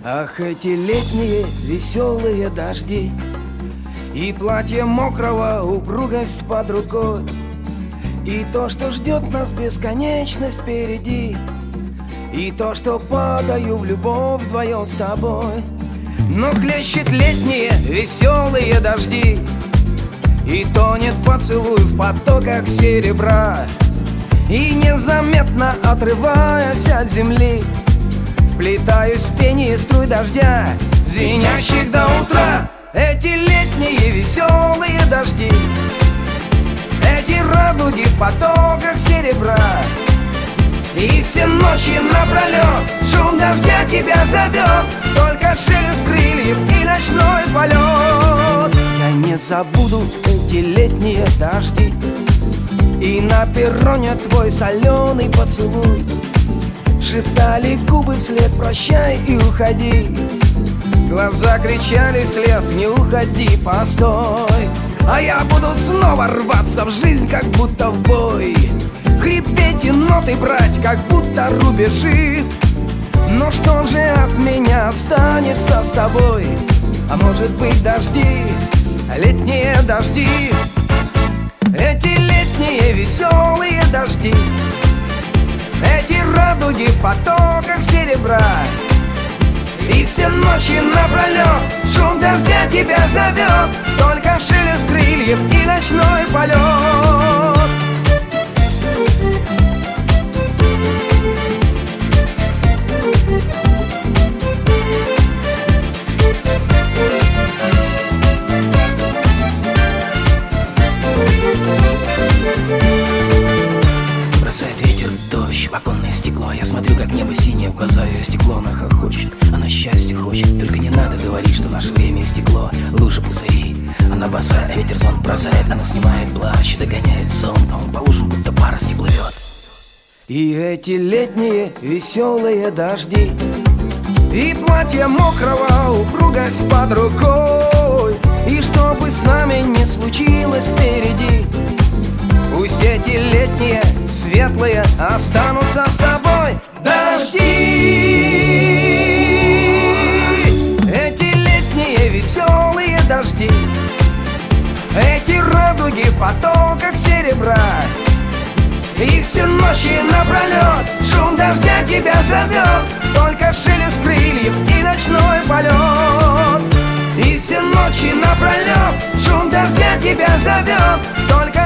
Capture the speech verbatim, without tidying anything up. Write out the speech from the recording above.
Ах, эти летние веселые дожди, и платье мокрого, упругость под рукой, и то, что ждет нас бесконечность впереди, и то, что падаю в любовь вдвоем с тобой. Но хлещет летние веселые дожди, и тонет поцелуй в потоках серебра, и незаметно отрываясь от земли, вплетаюсь в пение струй дождя, звенящих до утра. Эти летние веселые дожди, эти радуги в потоках серебра, и все ночи напролет шум дождя тебя зовет, только шелест крыльев и ночной полет. Я не забуду эти летние дожди, и на перроне твой соленый поцелуй. Шептали губы вслед: прощай и уходи. Глаза кричали вслед: не уходи, постой. А я буду снова рваться в жизнь, как будто в бой, хрипеть и ноты брать, как будто рубежи. Но что же от меня останется с тобой? А может быть дожди, летние дожди, эти летние веселые дожди, эти радуги в потоках серебра, и все ночи напролет шум дождя тебя зовет, только шелест крыльев и ночной полет. Бросает ветер, дождь в оконное стекло. Я смотрю, как небо синее, в глаза ее стекло. Она хохочет, она счастье хочет. Только не надо говорить, что наше время истекло. Лужи, пузыри, она босая, ветер зонт бросает. Она снимает плащ, догоняет сон, а он по лужам, будто парус не плывет. И эти летние веселые дожди, и платье мокрого, упругость под рукой, и что бы с нами ни случилось впереди, пусть эти летние светлые останутся с тобой. Дожди, эти летние веселые дожди, эти радуги в потоках серебра, и все ночи напролет шум дождя тебя зовет, только шелест крыльев и ночной полет. И все ночи напролет шум дождя тебя зовет, только